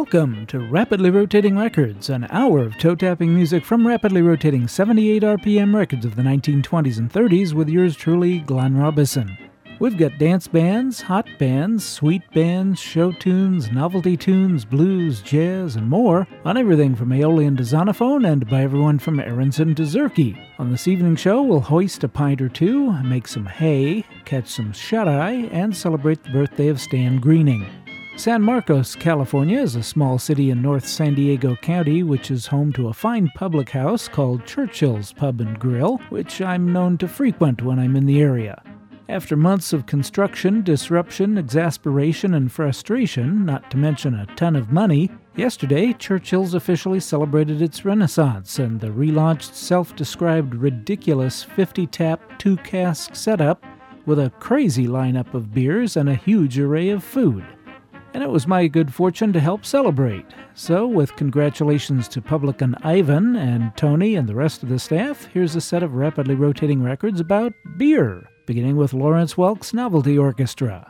Welcome to Rapidly Rotating Records, an hour of toe-tapping music from rapidly rotating 78 RPM records of the 1920s and 30s with yours truly, Glenn Robison. We've got dance bands, hot bands, sweet bands, show tunes, novelty tunes, blues, jazz, and more on everything from Aeolian to Zonophone and by everyone from Aronson to Zerke. On this evening show, we'll hoist a pint or two, make some hay, catch some shut-eye, and celebrate the birthday of Stan Greening. San Marcos, California is a small city in North San Diego County which is home to a fine public house called Churchill's Pub and Grill, which I'm known to frequent when I'm in the area. After months of construction, disruption, exasperation, and frustration, not to mention a ton of money, yesterday Churchill's officially celebrated its renaissance, and the relaunched self-described ridiculous 50-tap, 2-cask setup with a crazy lineup of beers and a huge array of food. And it was my good fortune to help celebrate. So, with congratulations to Publican Ivan and Tony and the rest of the staff, here's a set of rapidly rotating records about beer, beginning with Lawrence Welk's Novelty Orchestra.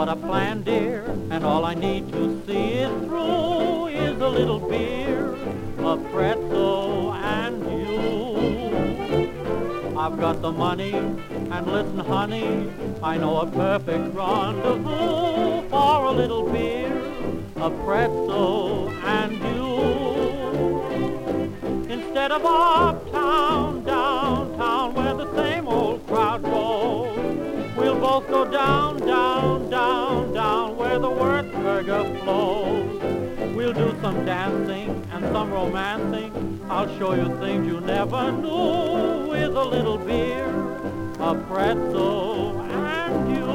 a plan, dear, and all I need to see it through is a little beer, a pretzel, and you. I've got the money, and listen, honey, I know a perfect rendezvous for a little beer, a pretzel, and you. Instead of uptown, downtown, where the same old crowd rolls, we'll both go down, down, down, down, where the Würzburger flows. We'll do some dancing and some romancing. I'll show you things you never knew with a little beer, a pretzel, and you.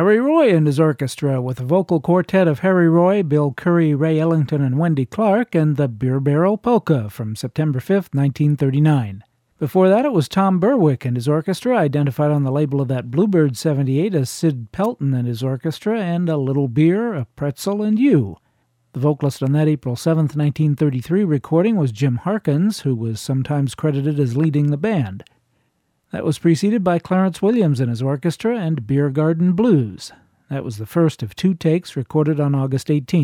Harry Roy and his orchestra with a vocal quartet of Harry Roy, Bill Curry, Ray Ellington, and Wendy Clark, and the Beer Barrel Polka from September 5, 1939. Before that, it was Tom Berwick and his orchestra, identified on the label of that Bluebird 78 as Sid Pelton and his orchestra, and A Little Beer, A Pretzel, and You. The vocalist on that April 7, 1933 recording was Jim Harkins, who was sometimes credited as leading the band. That was preceded by Clarence Williams and his orchestra and Beer Garden Blues. That was the first of 2 takes recorded on August 18,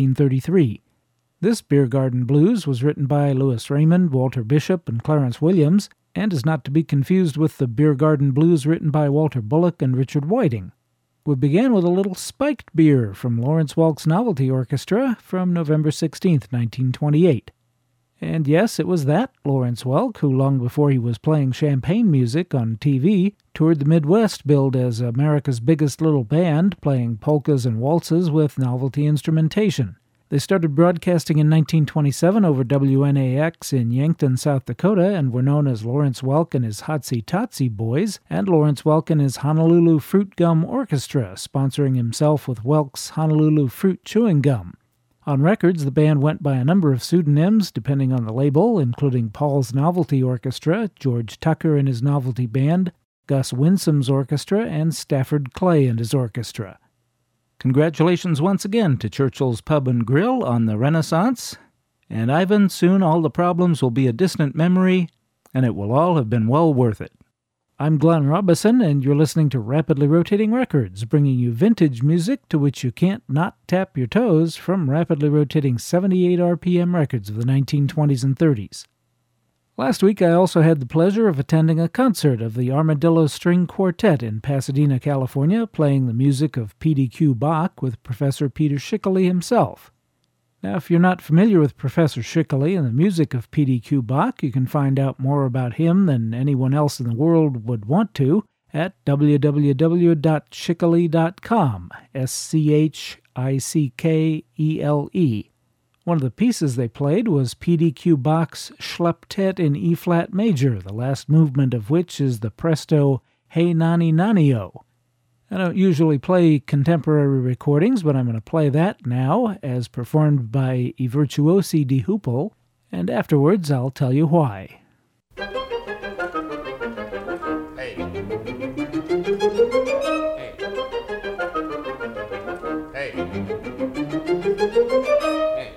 1933. This Beer Garden Blues was written by Louis Raymond, Walter Bishop, and Clarence Williams, and is not to be confused with the Beer Garden Blues written by Walter Bullock and Richard Whiting. We began with a little Spiked Beer from Lawrence Welk's Novelty Orchestra from November 16, 1928. And yes, it was that Lawrence Welk who, long before he was playing champagne music on TV, toured the Midwest billed as America's biggest little band, playing polkas and waltzes with novelty instrumentation. They started broadcasting in 1927 over WNAX in Yankton, South Dakota, and were known as Lawrence Welk and his Hotsy Totsy Boys, and Lawrence Welk and his Honolulu Fruit Gum Orchestra, sponsoring himself with Welk's Honolulu Fruit Chewing Gum. On records, the band went by a number of pseudonyms, depending on the label, including Paul's Novelty Orchestra, George Tucker and his Novelty Band, Gus Winsome's orchestra, and Stafford Clay and his orchestra. Congratulations once again to Churchill's Pub and Grill on the Renaissance. And Ivan, soon all the problems will be a distant memory, and it will all have been well worth it. I'm Glenn Robison, and you're listening to Rapidly Rotating Records, bringing you vintage music to which you can't not tap your toes from rapidly rotating 78 RPM records of the 1920s and 30s. Last week I also had the pleasure of attending a concert of the Armadillo String Quartet in Pasadena, California, playing the music of P.D.Q. Bach with Professor Peter Schickele himself. Now, if you're not familiar with Professor Schickele and the music of P.D.Q. Bach, you can find out more about him than anyone else in the world would want to at www.schickele.com, SCHICKELE. One of the pieces they played was P.D.Q. Bach's Schlepptet in E-flat major, the last movement of which is the presto Hey Nani Nani-O. I don't usually play contemporary recordings, but I'm going to play that now, as performed by I Virtuosi di Hoople, and afterwards I'll tell you why. Hey. Hey. Hey.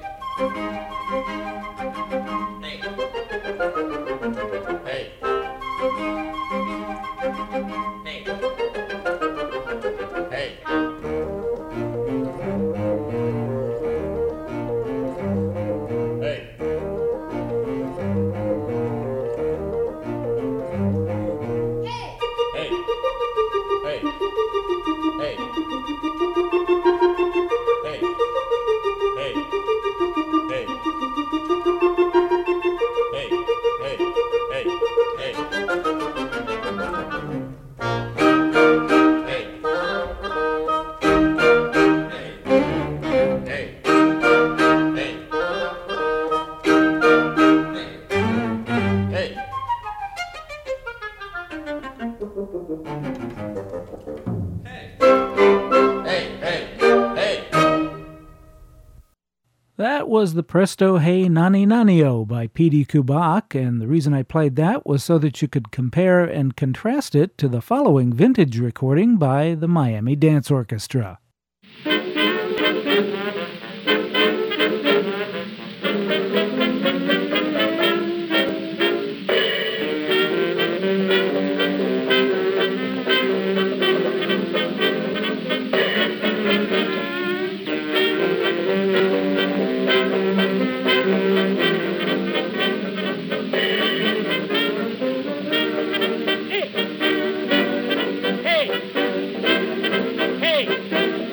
That was the Presto Hey Nani Nani-O by P.D.Q. Bach, and the reason I played that was so that you could compare and contrast it to the following vintage recording by the Miami Dance Orchestra. Hey!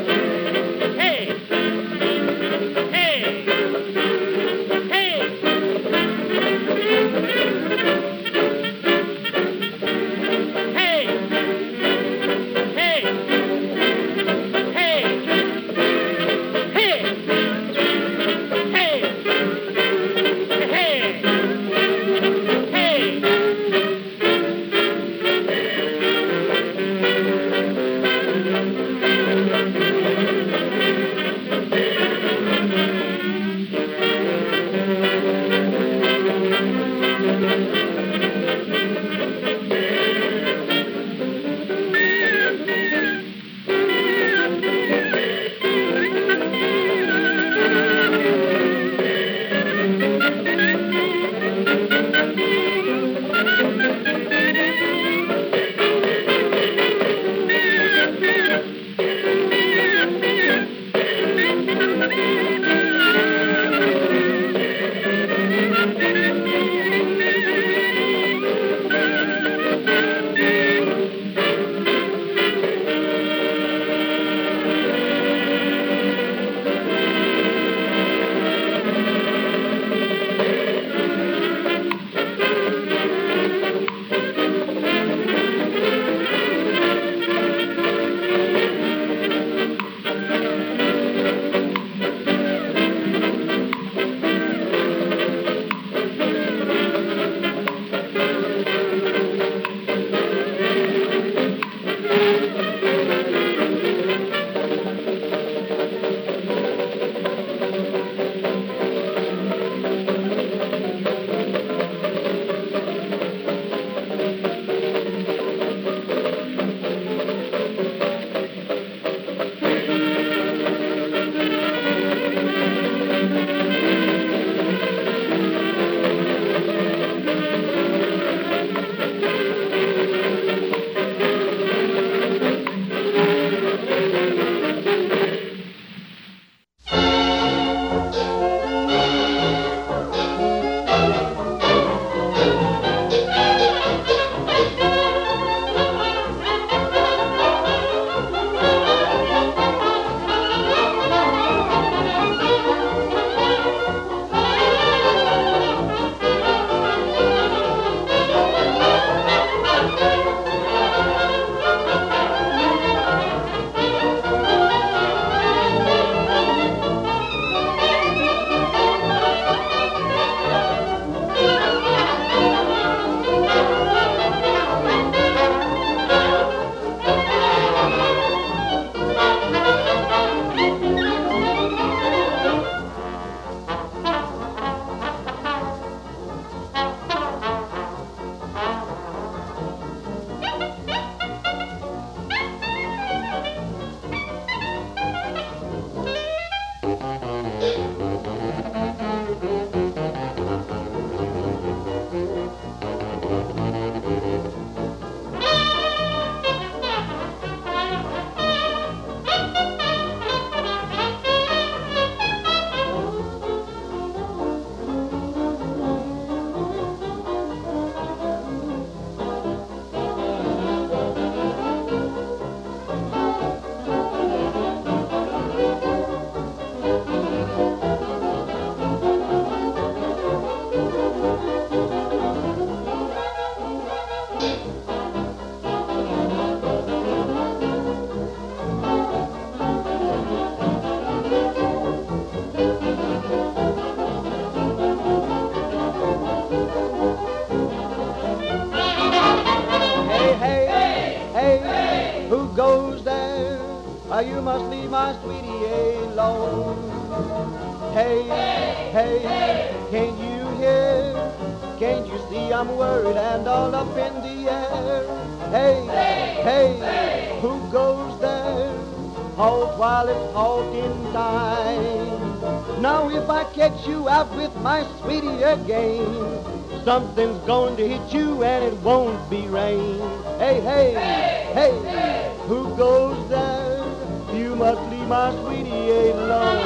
You must leave my sweetie alone. Hey, hey, can't you hear? Can't you see I'm worried and all up in the air? Hey, hey, who goes there? Halt while it's halting time. Now if I catch you out with my sweetie again, something's going to hit you and it won't be rain. Hey, hey, hey, who goes there? You must leave my sweetie alone.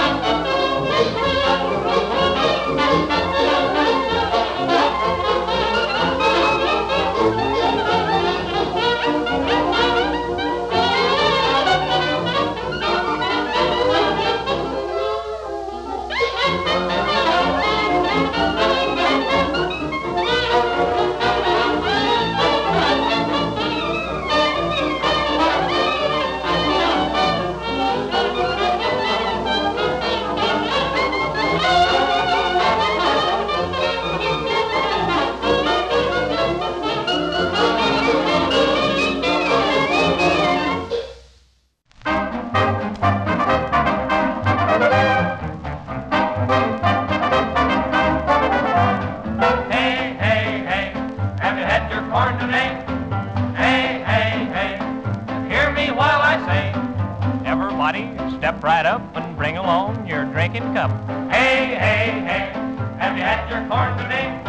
Step right up and bring along your drinking cup. Hey, hey, hey, have you had your corn today?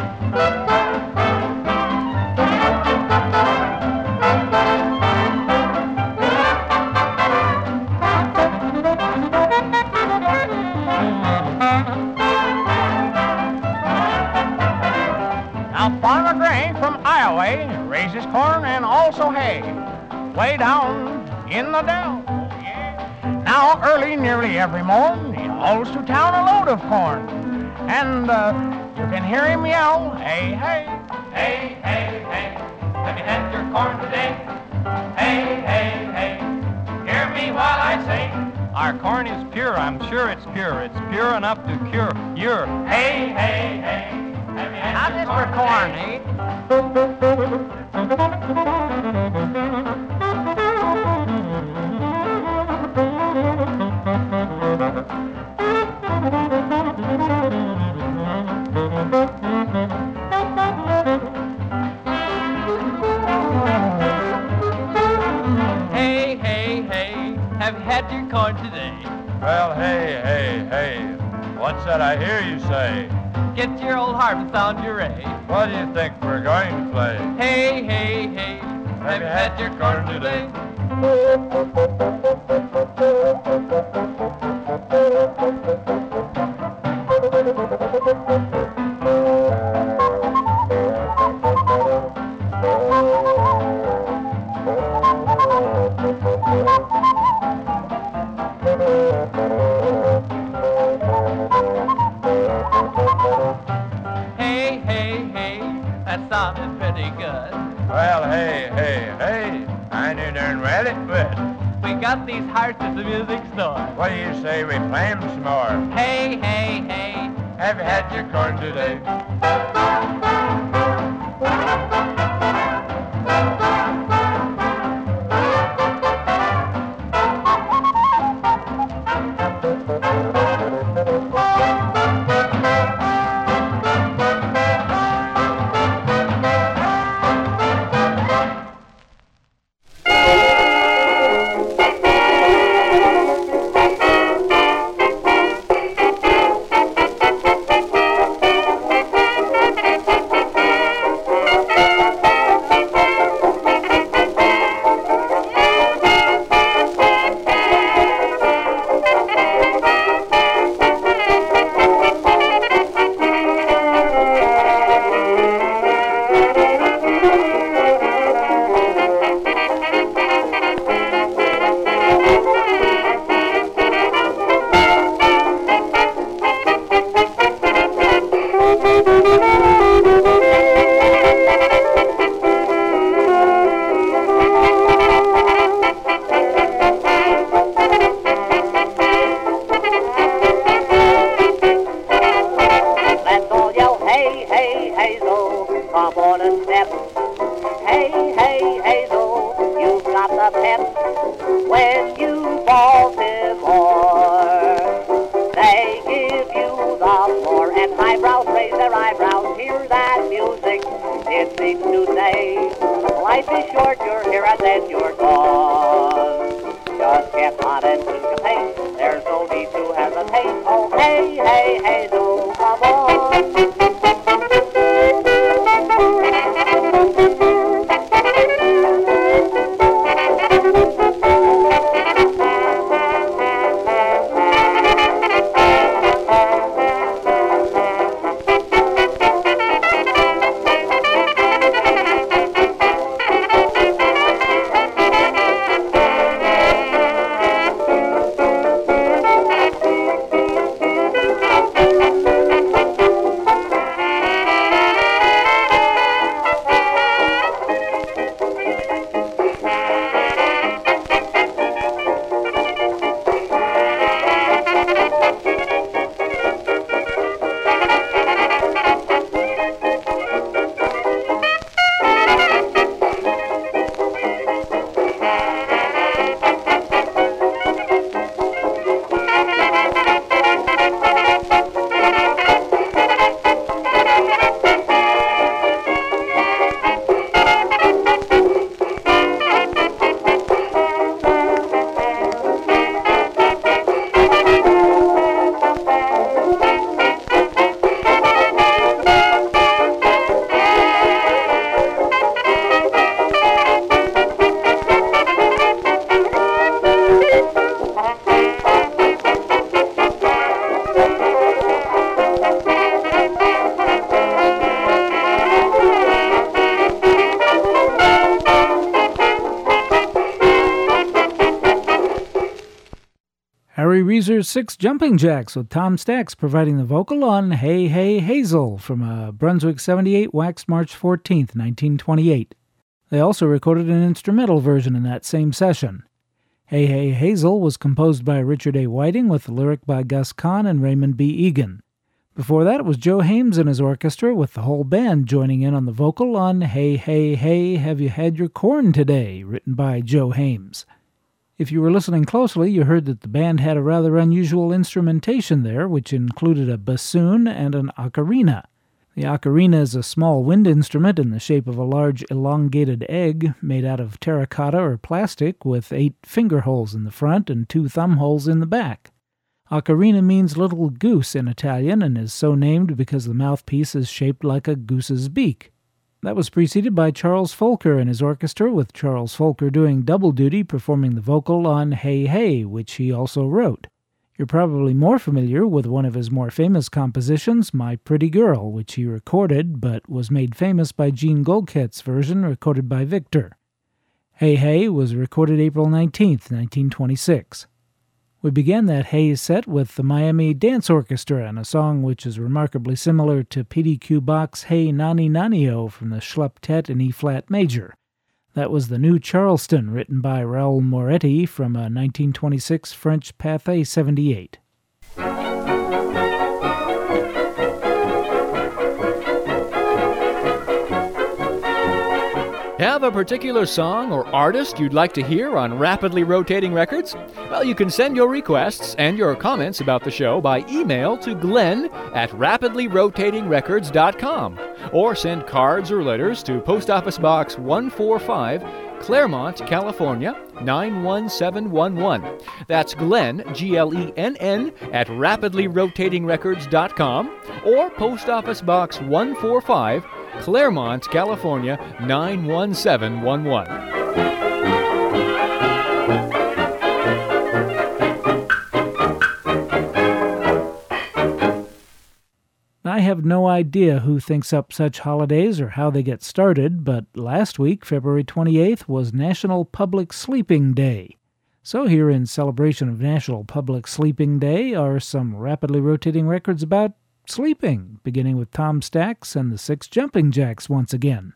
Now, Farmer Gray from Iowa raises corn and also hay way down in the dell. Now, early, nearly every morn, he hauls to town a load of corn. And you can hear him yell, hey, hey, hey, hey, hey, have you had your corn today? Hey, hey, hey, hear me while I say, our corn is pure, I'm sure it's pure. It's pure enough to cure your, hey, hey, hey, have you had your corn today? Hey, hey, hey, have you had your corn today? Well, hey, hey, hey, what's that I hear you say? Get your old harp sound your ray. What do you think we're going to play? Hey, hey, hey, have you had your corn today? Hey, hey, hey, that sounded pretty good. Well, hey, hey, hey, I knew darn well it would. We got these hearts at the music store. What do you say we play 'em some more? Hey, hey, hey, have you had your corn today? When you Baltimore. They give you the floor, and highbrows raise their eyebrows. Hear that music, it seems to say, life is short, you're here and then you're gone. Just get hot and syncopate, there's no need to hesitate. Oh, hey, hey, hey, so come on. Harry Reeser's Six Jumping Jacks, with Tom Stax providing the vocal on Hey Hey Hazel from a Brunswick 78 waxed March 14, 1928. They also recorded an instrumental version in that same session. Hey Hey Hazel was composed by Richard A. Whiting with the lyric by Gus Kahn and Raymond B. Egan. Before that, it was Joe Hames and his orchestra with the whole band joining in on the vocal on Hey Hey Hey Have You Had Your Corn Today, written by Joe Hames. If you were listening closely, you heard that the band had a rather unusual instrumentation there, which included a bassoon and an ocarina. The ocarina is a small wind instrument in the shape of a large elongated egg made out of terracotta or plastic with 8 finger holes in the front and 2 thumb holes in the back. Ocarina means little goose in Italian and is so named because the mouthpiece is shaped like a goose's beak. That was preceded by Charles Folker and his orchestra, with Charles Folker doing double duty performing the vocal on Hey Hey, which he also wrote. You're probably more familiar with one of his more famous compositions, My Pretty Girl, which he recorded but was made famous by Gene Goldkett's version recorded by Victor. Hey Hey was recorded April 19, 1926. We began that Hey set with the Miami Dance Orchestra and a song which is remarkably similar to P.D.Q. Bach's Hey Nani Nani-O from the Schlepptet in E-flat major. That was the New Charleston, written by Raoul Moretti from a 1926 French Pathé 78. Have a particular song or artist you'd like to hear on Rapidly Rotating Records? Well, you can send your requests and your comments about the show by email to glenn@rapidlyrotatingrecords.com, or send cards or letters to Post Office Box 145, Claremont, California, 91711. That's Glenn, Glenn, at rapidlyrotatingrecords.com, or Post Office Box 145, Claremont, California, 91711. I have no idea who thinks up such holidays or how they get started, but last week, February 28th, was National Public Sleeping Day. So here in celebration of National Public Sleeping Day are some rapidly rotating records about sleeping, beginning with Tom Stax and the Six Jumping Jacks once again.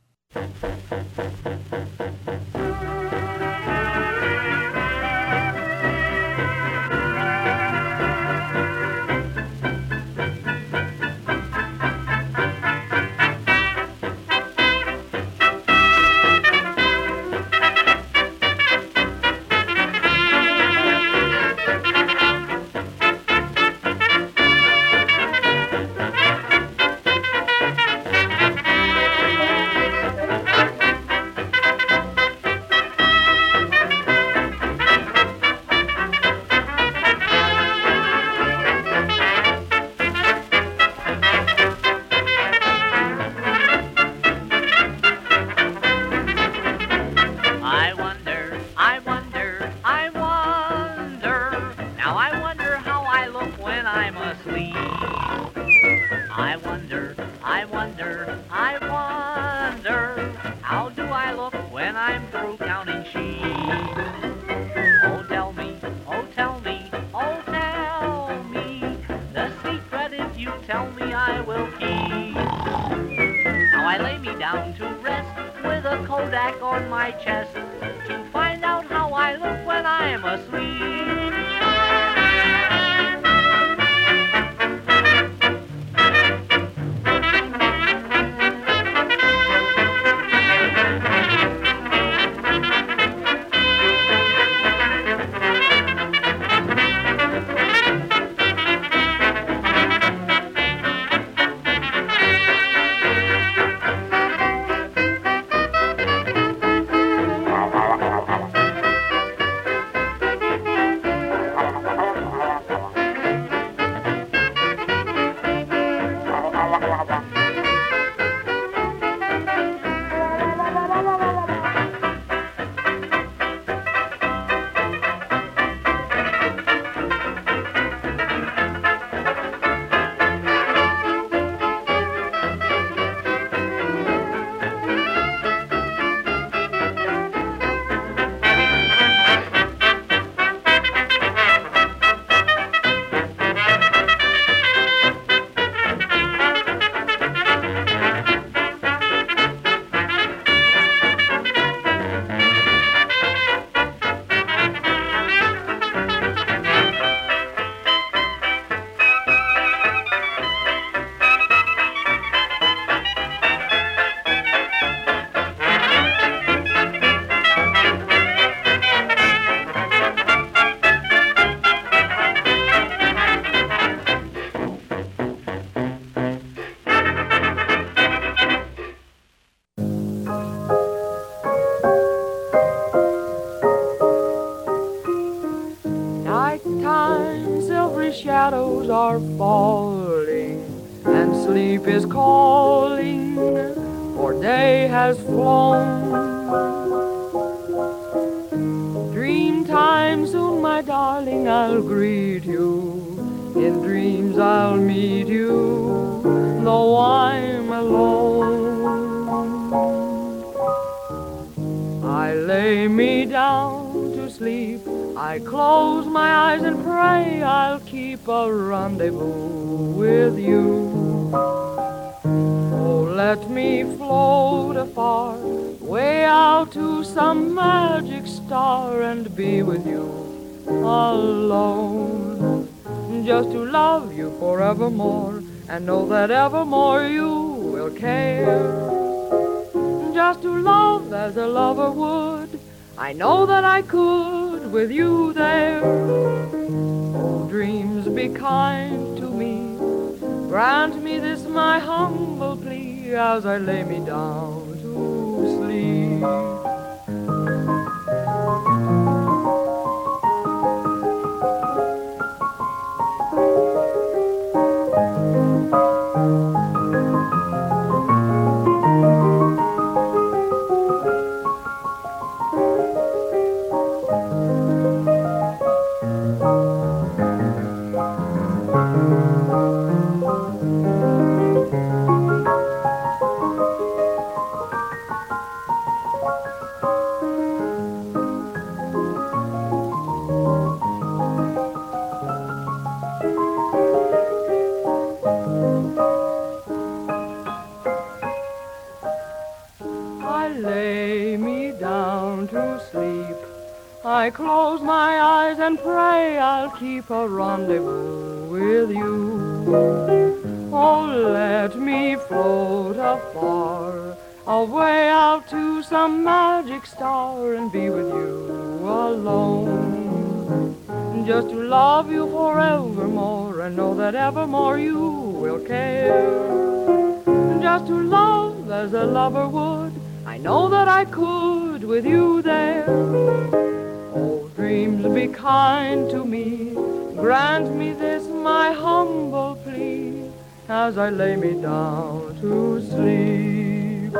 down to rest with a Kodak on my chest to find out how I look when I'm asleep. Shadows are falling and sleep is calling, for day has flown. Dream time soon, my darling, I'll greet you. In dreams I'll meet you, though I'm alone. I lay me down to sleep, I close my eyes and pray I'll keep a rendezvous with you. Oh, let me float afar, way out to some magic star and be with you alone. Just to love you forevermore and know that evermore you will care. Just to love as a lover would, I know that I could with you there. Oh, dreams, be kind to me. Grant me this my humble plea as I lay me down to sleep. I close my eyes and pray I'll keep a rendezvous with you. Oh, let me float afar, away out to some magic star and be with you alone. Just to love you forevermore and know that evermore you will care. Just to love as a lover would, I know that I could with you there. Oh, dreams, be kind to me. Grant me this my humble plea as I lay me down to sleep.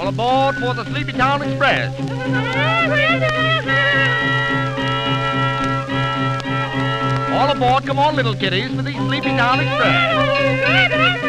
All aboard for the Sleepy Town Express. All aboard, come on, little kiddies, for the Sleepy Town Express.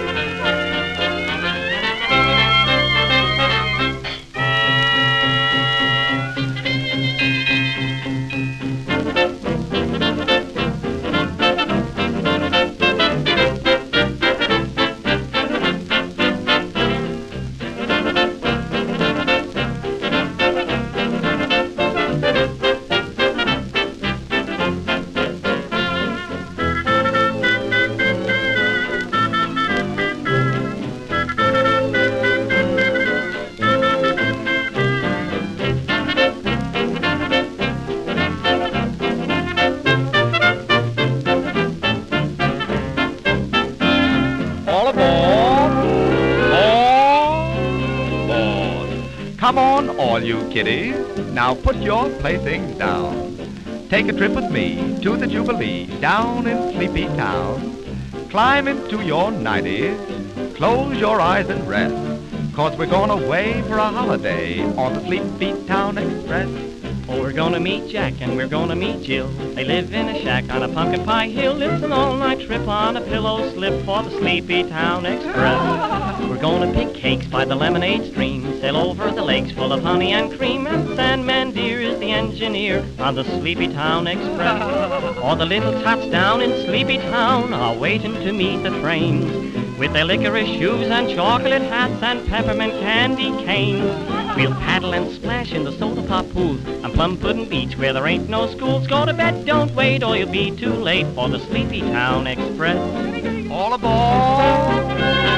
Come on, all you kiddies, now put your playthings down. Take a trip with me to the Jubilee down in Sleepy Town. Climb into your nighties, close your eyes and rest, 'cause we're going away for a holiday on the Sleepy Town Express. Oh, we're gonna meet Jack and we're gonna meet Jill. They live in a shack on a pumpkin pie hill. It's an all-night trip on a pillow slip for the Sleepy Town Express. We're gonna pick cakes by the lemonade stream, sail over the lakes full of honey and cream, and Sandman Deer is the engineer on the Sleepy Town Express. All the little tots down in Sleepy Town are waiting to meet the trains, with their licorice shoes and chocolate hats and peppermint candy canes. We'll paddle and splash in the soda pop pools on Plum Pudding Beach where there ain't no schools. Go to bed, don't wait, or you'll be too late for the Sleepy Town Express. All aboard!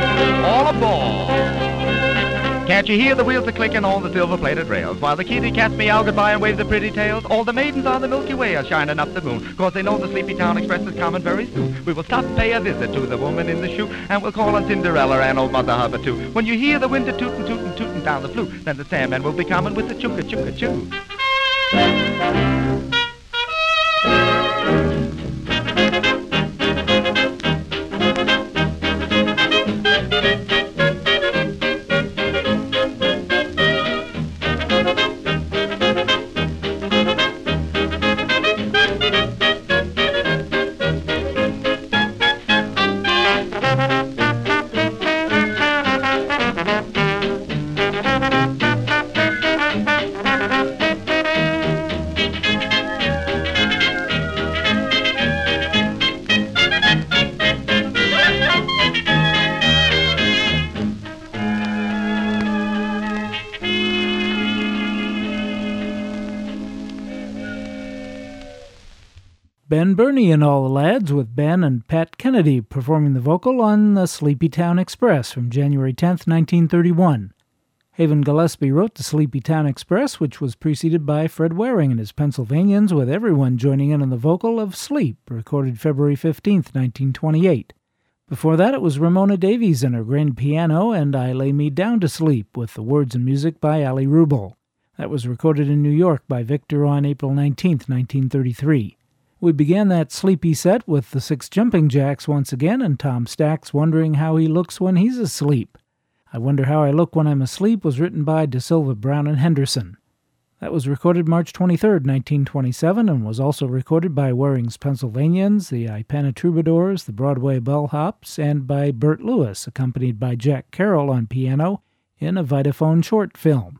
All aboard! Can't you hear the wheels a-clicking on the silver-plated rails, while the kitty cats meow goodbye and wave their pretty tails? All the maidens on the Milky Way are shining up the moon, 'cause they know the Sleepy Town Express is coming very soon. We will stop and pay a visit to the woman in the shoe, and we'll call on Cinderella and old Mother Hubbard too. When you hear the window tootin', tootin', tootin' down the flue, then the Sandman will be coming with the chooka-chooka-choo. Ben Burney and all the lads, with Ben and Pat Kennedy performing the vocal on the Sleepy Town Express from January 10th, 1931. Haven Gillespie wrote the Sleepy Town Express, which was preceded by Fred Waring and his Pennsylvanians, with everyone joining in on the vocal of Sleep, recorded February 15th, 1928. Before that, it was Ramona Davies and her grand piano and I Lay Me Down to Sleep, with the words and music by Ali Rubel. That was recorded in New York by Victor on April 19th, 1933. We began that sleepy set with the Six Jumping Jacks once again, and Tom Stack's Wondering How He Looks When He's Asleep. I Wonder How I Look When I'm Asleep was written by De Silva, Brown, and Henderson. That was recorded March 23, 1927, and was also recorded by Waring's Pennsylvanians, the Ipana Troubadours, the Broadway Bellhops, and by Bert Lewis, accompanied by Jack Carroll on piano, in a Vitaphone short film.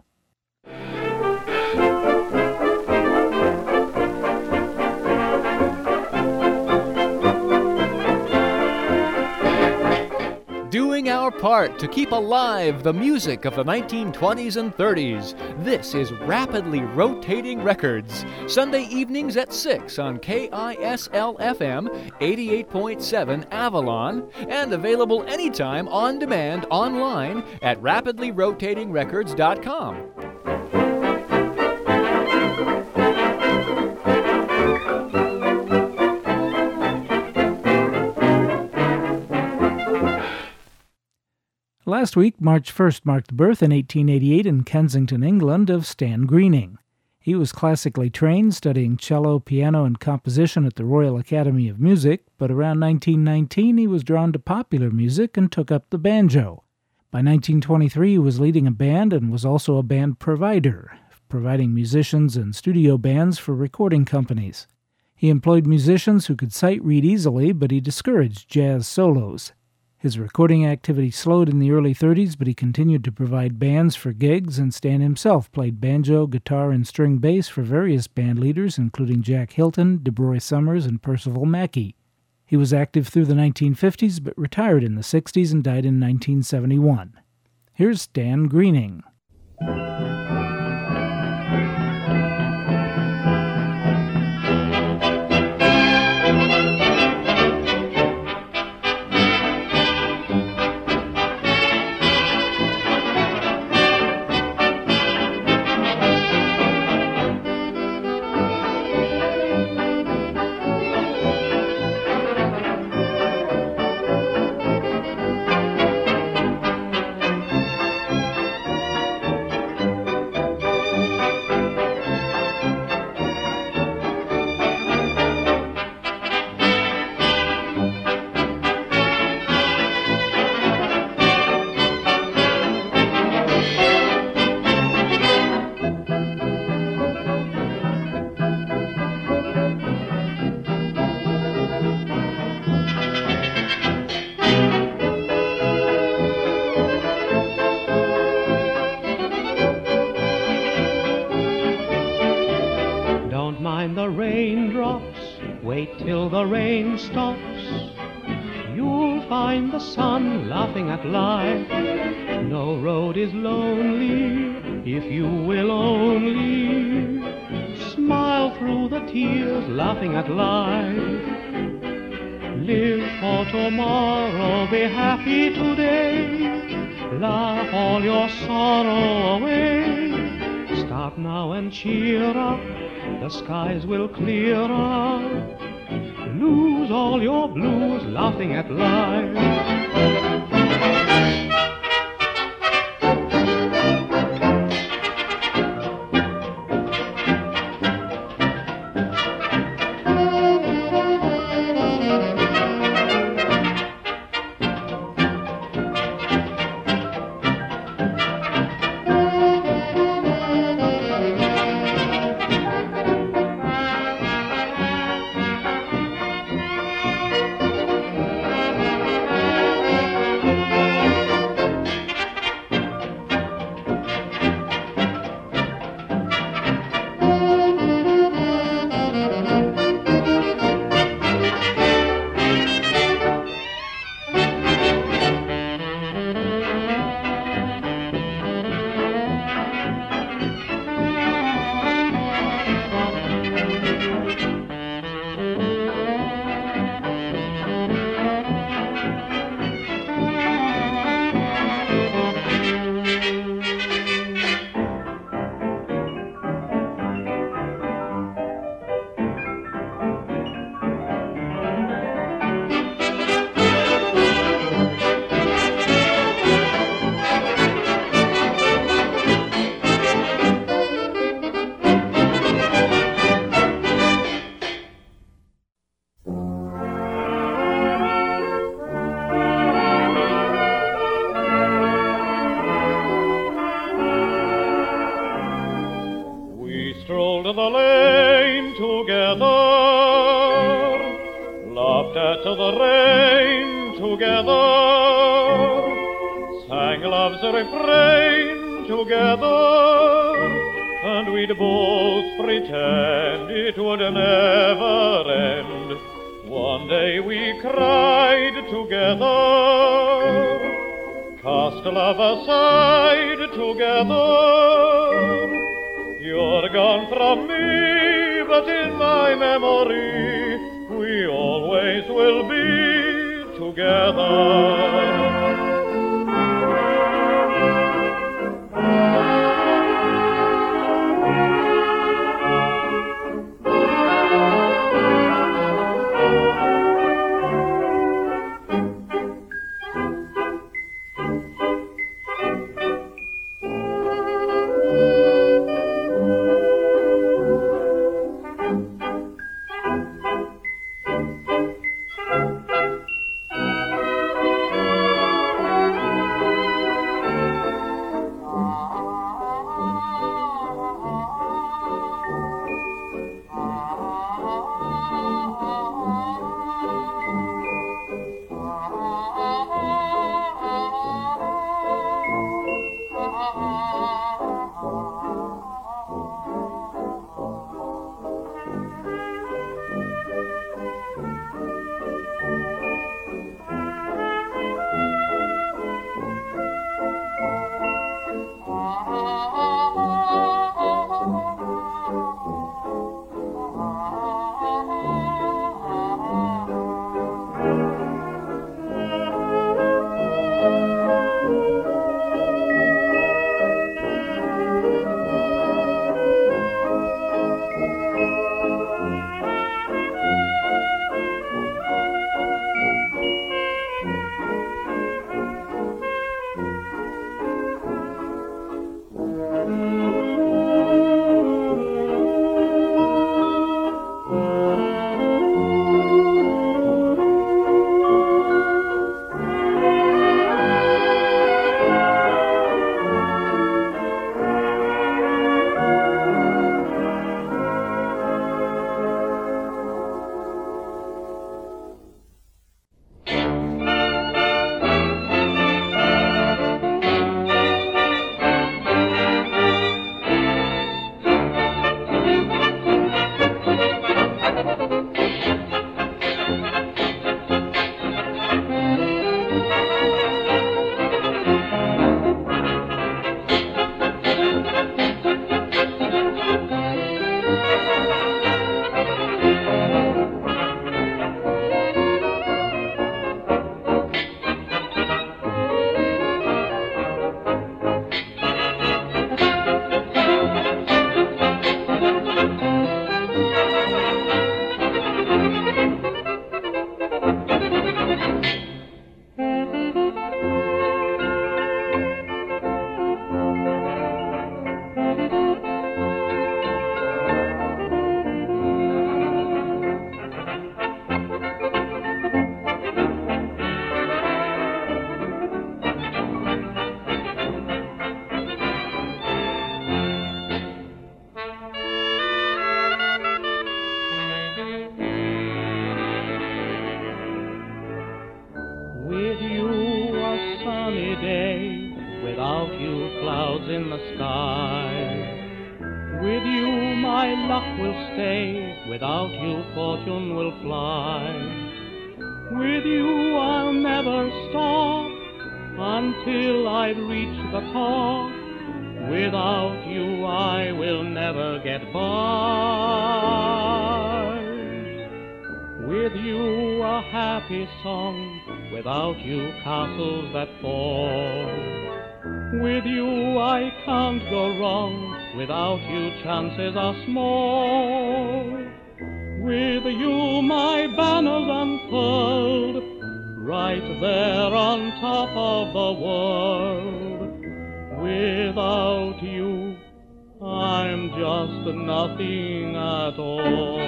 Doing our part to keep alive the music of the 1920s and 30s. This is Rapidly Rotating Records, Sunday evenings at 6 on KISL-FM 88.7 Avalon, and available anytime on demand online at rapidlyrotatingrecords.com. Last week, March 1st, marked the birth in 1888 in Kensington, England, of Stan Greening. He was classically trained, studying cello, piano, and composition at the Royal Academy of Music, but around 1919 he was drawn to popular music and took up the banjo. By 1923, he was leading a band and was also a band provider, providing musicians and studio bands for recording companies. He employed musicians who could sight read easily, but he discouraged jazz solos. His recording activity slowed in the early 30s, but he continued to provide bands for gigs, and Stan himself played banjo, guitar, and string bass for various band leaders, including Jack Hilton, DeBroy Summers, and Percival Mackey. He was active through the 1950s, but retired in the 60s and died in 1971. Here's Stan Greening. Wait till the rain stops. You'll find the sun laughing at life. No road is lonely if you will only smile through the tears, laughing at life. Live for tomorrow, be happy today. Laugh all your sorrow away. Start now and cheer up, the skies will clear up. Lose all your blues, laughing at life. in the sky. With you my luck will stay, without you fortune will fly. With you I'll never stop until I've reached the top. Without you I will never get by. With you a happy song, without you castles that fall. With you I can't go wrong, without you chances are small. With you my banners unfurled, right there on top of the world. Without you I'm just nothing at all.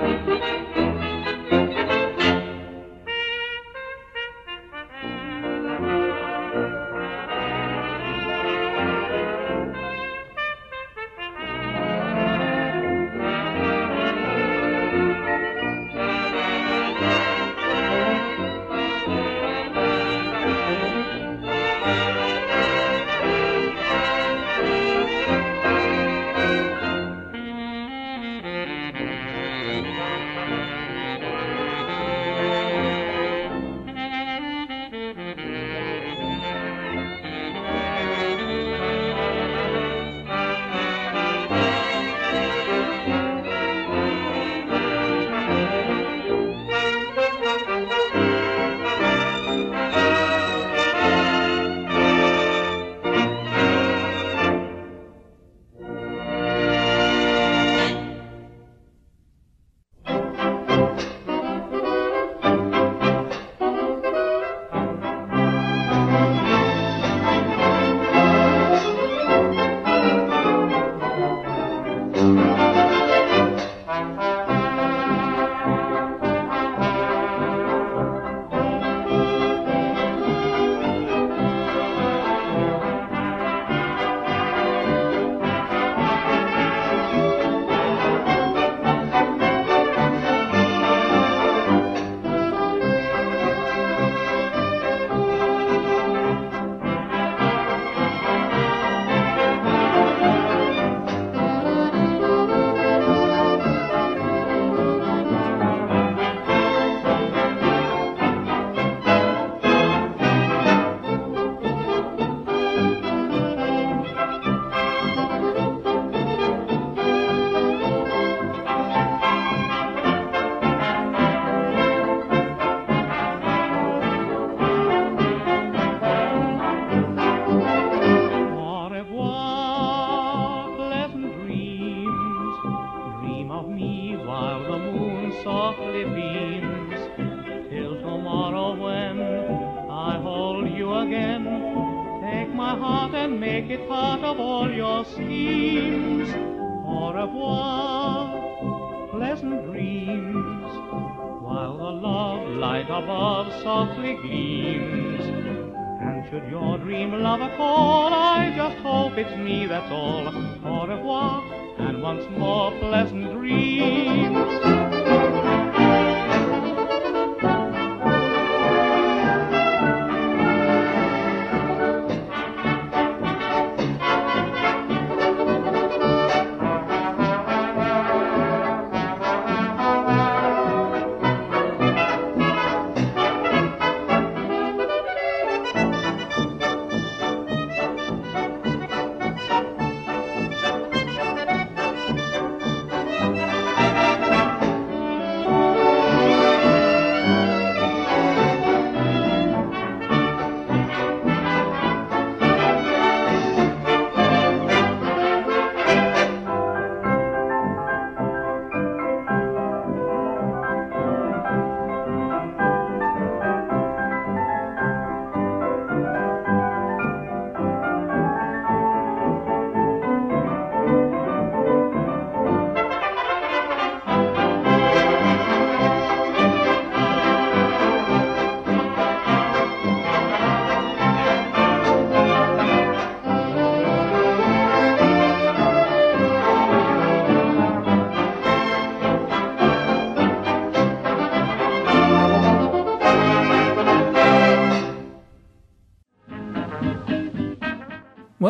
It's me, that's all. Au revoir, and once more pleasant dreams.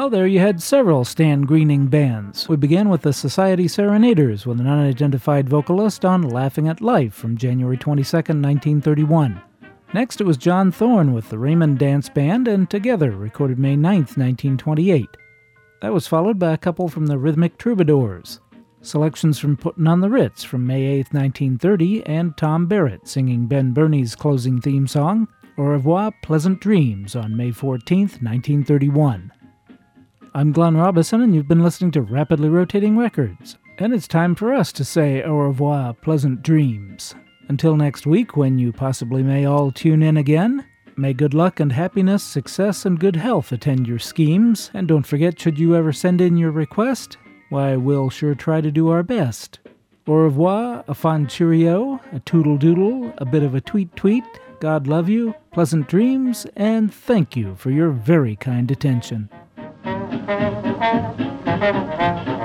Well, there you had several Stan Greening bands. We began with the Society Serenaders with an unidentified vocalist on Laughing at Life from January 22, 1931. Next, it was John Thorne with the Raymond Dance Band and Together, recorded May 9, 1928. That was followed by a couple from the Rhythmic Troubadours. Selections from Puttin' on the Ritz from May 8, 1930, and Tom Barrett singing Ben Burney's closing theme song, Au Revoir, Pleasant Dreams, on May 14, 1931. I'm Glenn Robison, and you've been listening to Rapidly Rotating Records. And it's time for us to say au revoir, pleasant dreams. Until next week, when you possibly may all tune in again, may good luck and happiness, success, and good health attend your schemes. And don't forget, should you ever send in your request, why, we'll sure try to do our best. Au revoir, a fond cheerio, a toodle-doodle, a bit of a tweet-tweet, God love you, pleasant dreams, and thank you for your very kind attention.